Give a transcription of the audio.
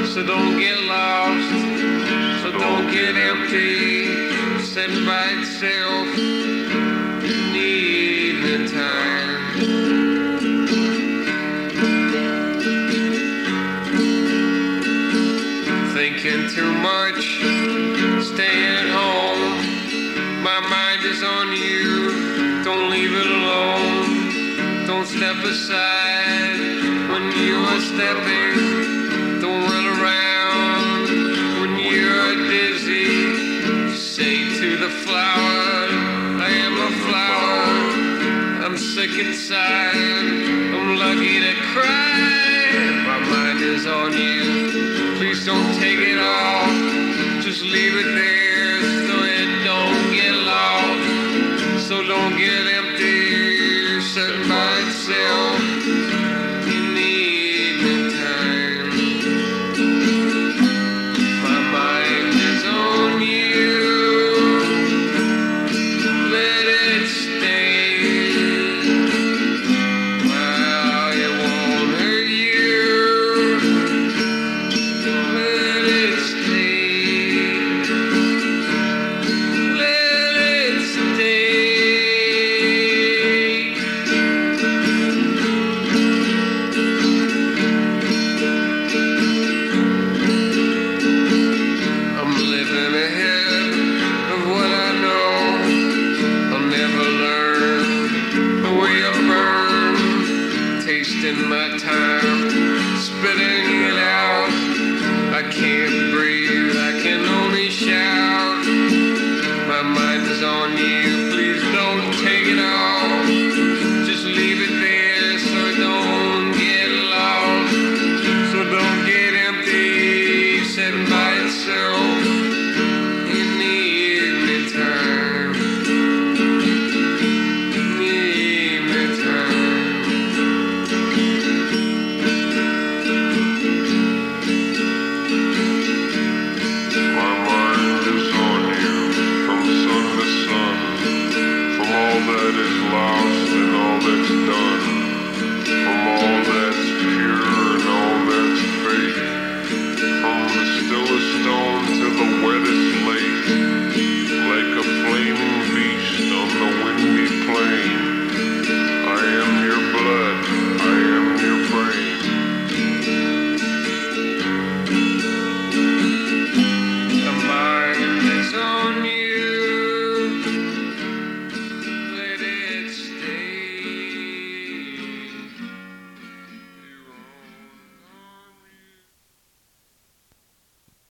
So don't get lost, so don't get empty, sit by itself in the evening time. Thinking too much, staying home, my mind is on you, don't leave it alone, don't step aside when you are stepping. Don't run around when you're dizzy. Say to the flower, I am a flower. I'm sick inside. I'm lucky to cry. My mind is on you. Please don't take it off. Just leave it there.